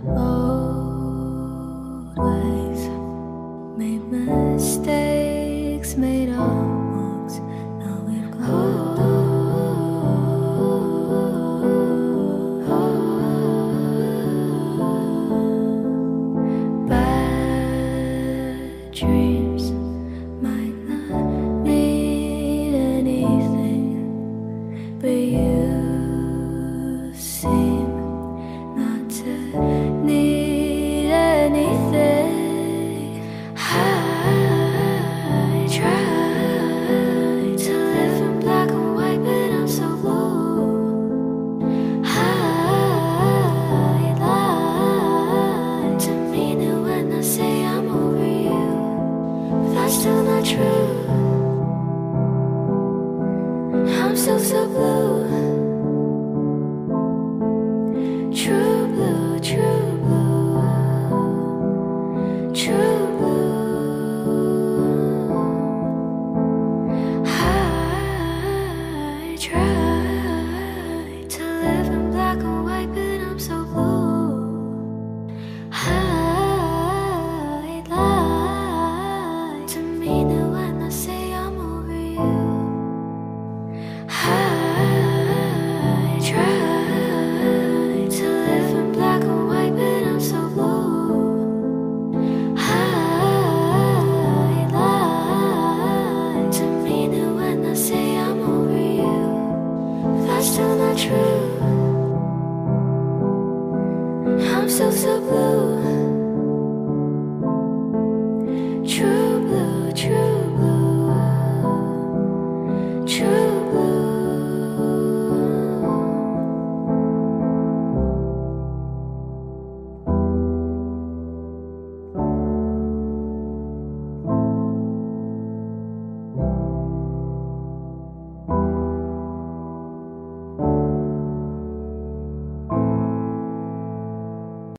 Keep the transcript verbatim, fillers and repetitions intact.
old ways, made mistakes, made our marks. Now we've got bad dreams might not mean anything, but you seem not to need anything. I try to live in black and white, but I'm so blue. I lie to mean it when I say I'm over you. That's still not true. I'm still so blue. True blue, true blue, true blue. I try to live in black and white, but I'm so blue. I lie to mean it when I say I'm over you. I try to live in black and white, but I'm so blue. I lie to mean it when I say I'm over you. That's still not true. I'm still so blue.